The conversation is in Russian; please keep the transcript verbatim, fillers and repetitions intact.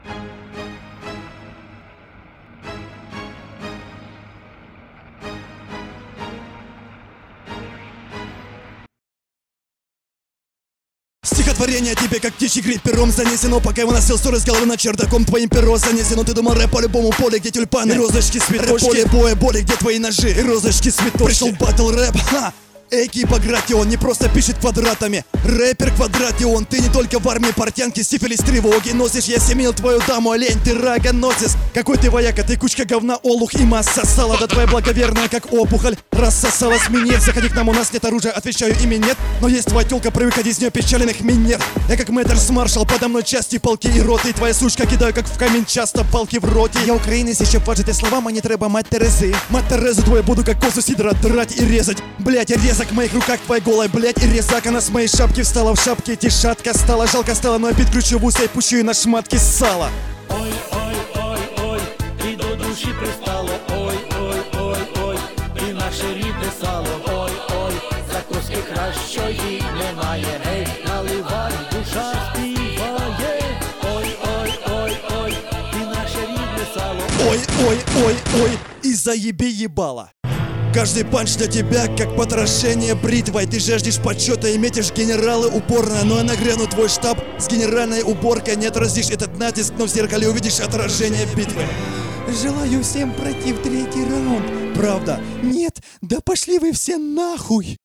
Стихотворение тебе, как птичий гриб, пером занесено. Пока его носил ссоры с головы над чердаком, твоим перо занесено. Ты думал рэп по любому поле, где тюльпаны и розочки, цветочки. Поле боя, боли, где твои ножи и розочки, цветочки. Пришел батл рэп, ха! Эки Багратион не просто пишет квадратами. Рэпер Квадратион, ты не только в армии портянки, сифилис, тревоги носишь. Я семенил твою даму, олень, ты рогоносец. Какой ты вояка, ты кучка говна, олух и масса сала. Да твоя благоверная, как опухоль, рассосалась минет. Заходи к нам, у нас нет оружия, отвечаю ими нет. Но есть твоя тёлка, привык из нее печаленных минет. Я как мэтр маршал, подо мной части, полки и роты. И твоя сучка кидаю, как в камень, часто палки в роте. Я украинец, еще важите слова, мне треба мать Терезы. Мать Терезу твою буду как козу сидра драть и резать. Блять, и резать. В моих руках твоя голая, блять, и резак. Она с моей шапки встала в шапке, тишатка стала. Жалко стало, но я підключу в усе и пущу ее на шматки сала. Ой, ой, ой, ой, і до душі пристало. Ой, ой, ой, ой, і наше рідне сало. Ой, ой, закуски кращої немає. Гей, наливай, душа співає. Ой, ой, ой, ой, і наше рідне сало. Ой, ой, ой, ой, и заеби ебало. Каждый панч для тебя, как потрошение бритвой. Ты жаждешь почета и метишь генералы упорно. Но я нагряну твой штаб с генеральной уборкой. Не отразишь этот натиск, но в зеркале увидишь отражение битвы. Желаю всем пройти в третий раунд. Правда? Нет? Да пошли вы все нахуй!